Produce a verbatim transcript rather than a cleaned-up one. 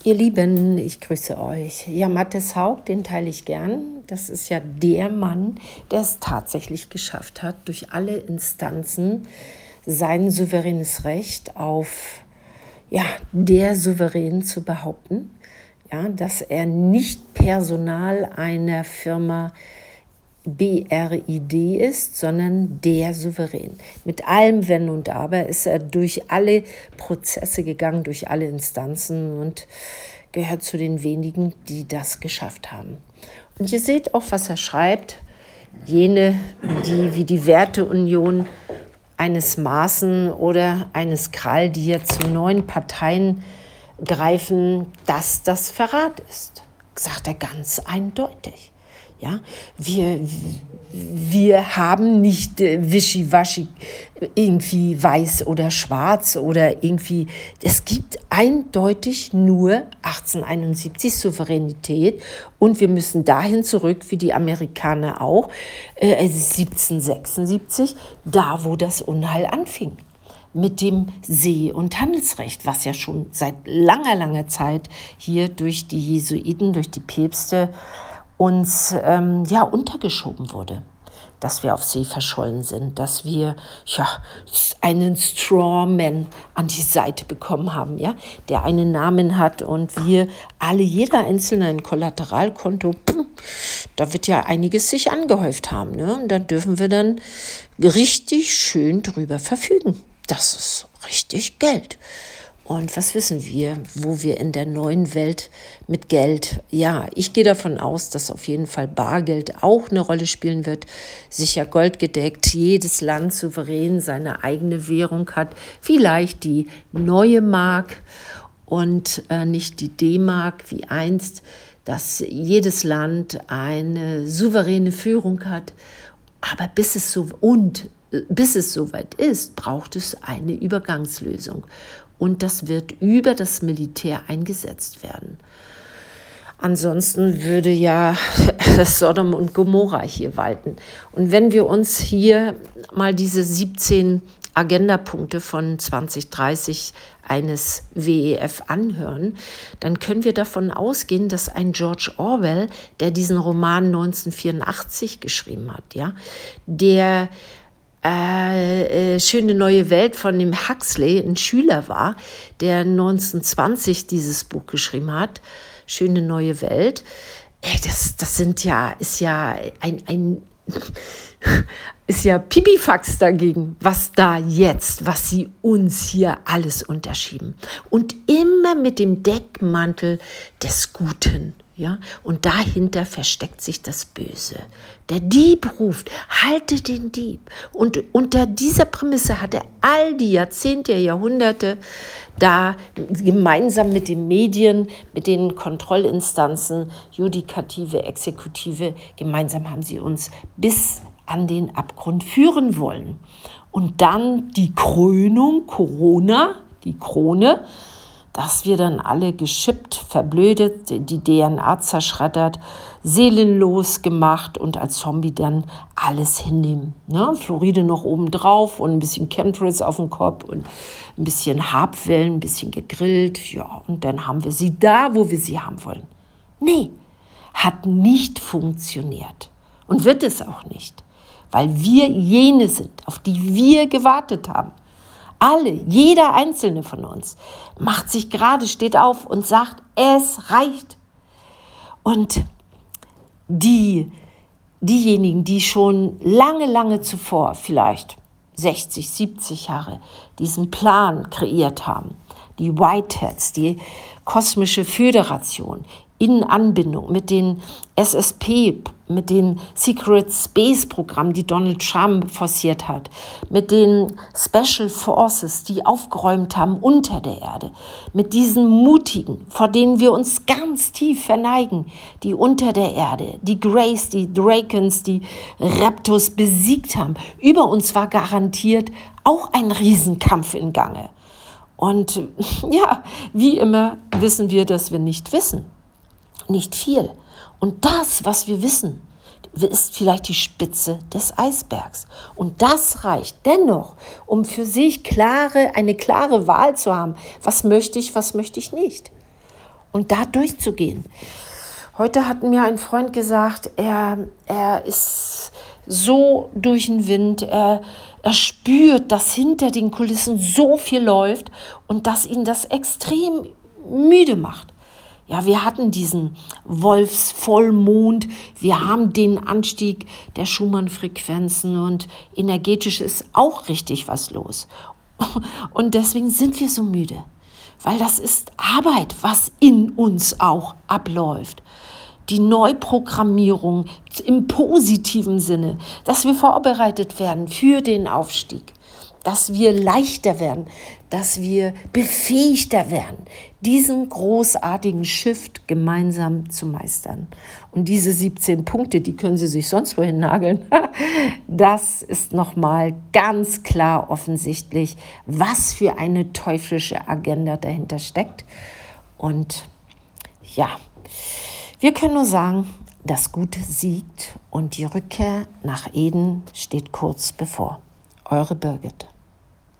Ihr Lieben, ich grüße euch. Ja, Mathis Haug, den teile ich gern. Das ist ja der Mann, der es tatsächlich geschafft hat, durch alle Instanzen sein souveränes Recht auf, ja, der Souverän zu behaupten. Ja, dass er nicht Personal einer Firma B R I D ist, sondern der Souverän. Mit allem Wenn und Aber ist er durch alle Prozesse gegangen, durch alle Instanzen und gehört zu den wenigen, die das geschafft haben. Und ihr seht auch, was er schreibt. Jene, die wie die Werteunion eines Maaßen oder eines Krall, die jetzt zu neuen Parteien greifen, dass das Verrat ist, sagt er ganz eindeutig. Ja, wir, wir haben nicht äh, wischiwaschi irgendwie weiß oder schwarz oder irgendwie, es gibt eindeutig nur achtzehnhunderteinundsiebzig Souveränität und wir müssen dahin zurück, wie die Amerikaner auch, äh, siebzehnhundertsechsundsiebzig, da wo das Unheil anfing. Mit dem See- und Handelsrecht, was ja schon seit langer, langer Zeit hier durch die Jesuiten, durch die Päpste uns ähm, ja, untergeschoben wurde. Dass wir auf See verschollen sind, dass wir ja, einen Strawman an die Seite bekommen haben, ja, der einen Namen hat und wir alle, jeder Einzelne ein Kollateralkonto, da wird ja einiges sich angehäuft haben. Ne? Und da dürfen wir dann richtig schön drüber verfügen. Das ist richtig Geld. Und was wissen wir, wo wir in der neuen Welt mit Geld, ja, ich gehe davon aus, dass auf jeden Fall Bargeld auch eine Rolle spielen wird, sicher goldgedeckt, jedes Land souverän seine eigene Währung hat, vielleicht die neue Mark und äh, nicht die D-Mark wie einst, dass jedes Land eine souveräne Führung hat, aber bis es so und bis es soweit ist, braucht es eine Übergangslösung. Und das wird über das Militär eingesetzt werden. Ansonsten würde ja Sodom und Gomorra hier walten. Und wenn wir uns hier mal diese siebzehn Agendapunkte von zwanzig dreißig eines W E F anhören, dann können wir davon ausgehen, dass ein George Orwell, der diesen Roman neunzehnhundertvierundachtzig geschrieben hat, ja, der Äh, äh, Schöne neue Welt von dem Huxley ein Schüler war, der neunzehnhundertzwanzig dieses Buch geschrieben hat, Schöne neue Welt. Ey, das, das sind ja, ist ja ein, ein ist ja Pipifax dagegen, was da jetzt, was sie uns hier alles unterschieben. Und immer mit dem Deckmantel des Guten. Ja, und dahinter versteckt sich das Böse. Der Dieb ruft, halte den Dieb. Und unter dieser Prämisse hat er all die Jahrzehnte, Jahrhunderte da gemeinsam mit den Medien, mit den Kontrollinstanzen, Judikative, Exekutive, gemeinsam haben sie uns bis an den Abgrund führen wollen. Und dann die Krönung, Corona, die Krone, dass wir dann alle geschippt, verblödet, die D N A zerschreddert, seelenlos gemacht und als Zombie dann alles hinnehmen. Ne? Fluoride noch oben drauf und ein bisschen Chemtrails auf dem Kopf und ein bisschen Habwellen, ein bisschen gegrillt. Ja, und dann haben wir sie da, wo wir sie haben wollen. Nee, hat nicht funktioniert und wird es auch nicht, weil wir jene sind, auf die wir gewartet haben. Alle, jeder einzelne von uns macht sich gerade, steht auf und sagt, es reicht. Und die, diejenigen, die schon lange, lange zuvor, vielleicht sechzig, siebzig Jahre, diesen Plan kreiert haben, die Whiteheads, die kosmische Föderation, in Anbindung mit den S S P, mit den Secret Space Programmen, die Donald Trump forciert hat, mit den Special Forces, die aufgeräumt haben unter der Erde, mit diesen Mutigen, vor denen wir uns ganz tief verneigen, die unter der Erde, die Greys, die Drakens, die Raptors besiegt haben. Über uns war garantiert auch ein Riesenkampf in Gange. Und ja, wie immer wissen wir, dass wir nicht wissen. Nicht viel. Und das, was wir wissen, ist vielleicht die Spitze des Eisbergs. Und das reicht dennoch, um für sich klare, eine klare Wahl zu haben. Was möchte ich, was möchte ich nicht? und da durchzugehen. Heute hat mir ein Freund gesagt, er, er ist so durch den Wind, er, er spürt, dass hinter den Kulissen so viel läuft und dass ihn das extrem müde macht. Ja, wir hatten diesen Wolfsvollmond, wir haben den Anstieg der Schumann-Frequenzen und energetisch ist auch richtig was los. Und deswegen sind wir so müde, weil das ist Arbeit, was in uns auch abläuft. Die Neuprogrammierung im positiven Sinne, dass wir vorbereitet werden für den Aufstieg, dass wir leichter werden, dass wir befähigter werden, diesen großartigen Shift gemeinsam zu meistern. Und diese siebzehn Punkte, die können Sie sich sonst wohin nageln. Das ist nochmal ganz klar offensichtlich, was für eine teuflische Agenda dahinter steckt. Und ja, wir können nur sagen, das Gute siegt und die Rückkehr nach Eden steht kurz bevor. Eure Birgit.